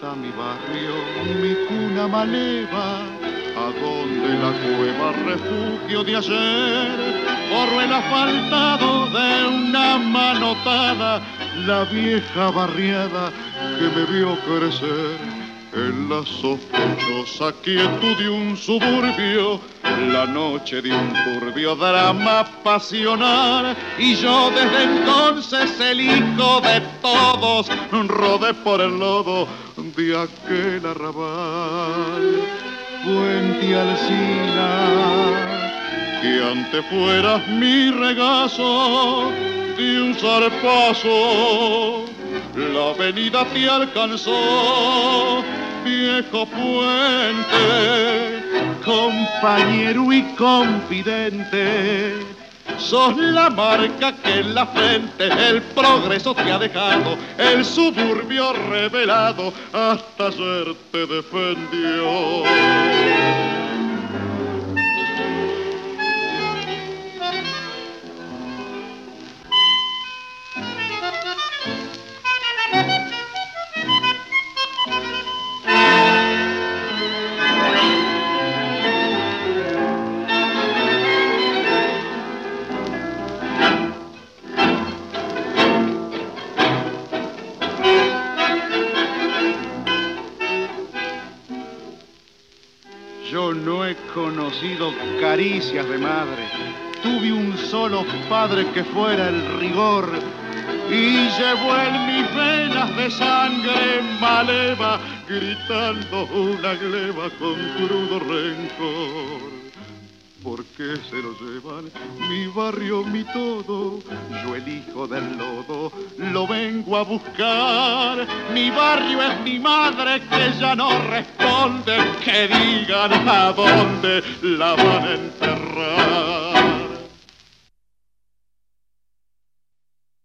mi barrio, mi cuna maleva, a donde la cueva refugio de ayer, corro el asfaltado de una manotada, la vieja barriada que me vio crecer. En la sospechosa quietud de un suburbio, la noche de un turbio drama pasional, y yo desde entonces el hijo de todos rodé por el lodo de aquel arrabal. Puente Alsina, que antes fueras mi regazo de un zarpazo, la avenida te alcanzó, viejo puente, compañero y confidente. Sos la marca que en la frente el progreso te ha dejado, el suburbio revelado hasta ayer te defendió. Yo no he conocido caricias de madre, tuve un solo padre que fuera el rigor, y llevó en mis venas de sangre maleva, gritando una gleba con crudo rencor. ¿Por qué se lo llevan? Mi barrio, mi todo, yo el hijo del lodo lo vengo a buscar. Mi barrio es mi madre que ya no responde, que digan a dónde la van a enterrar.